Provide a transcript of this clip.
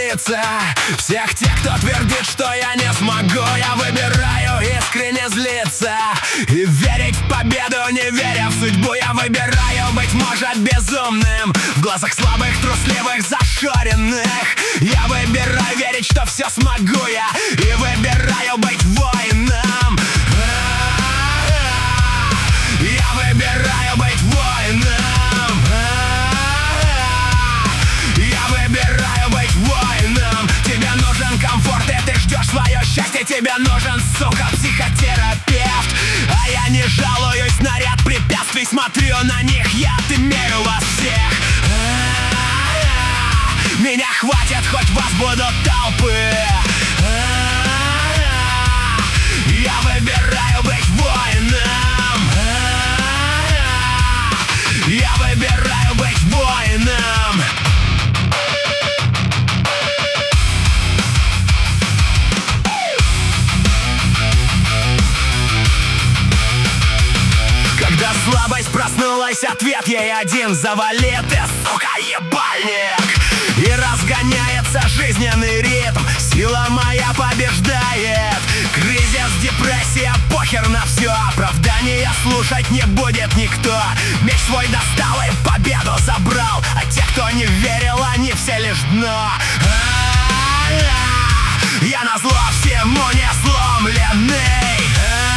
злиться. Всех тех, кто твердит, что я не смогу, я выбираю искренне злиться и верить в победу, не веря в судьбу. Я выбираю быть, может, безумным в глазах слабых, трусливых, зашоренных. Я выбираю верить, что все смогу я, и выбираю быть воином. Я выбираю быть воином. Я выбираю быть воином. Тебе нужен комфорт, и ты ждешь свое счастье. Тебе нужен, сука, психотерапевт. А я не жалуюсь на ряд препятствий, смотрю на них, я отымею вас всех. Меня хватит, хоть вас будут толпы. Я выбираю быть воином. Я выбираю быть воином. Когда слабость проснулась, ответ ей один: завали ты, сука, ебальник. И разгоняется жизненный ритм, сила моя побеждает. Кризис, депрессия, похер на все, оправдания слушать не будет никто. Меч свой достал и победу забрал, а те, кто не верил, они все лишь дно. Я назло всему не сломленный.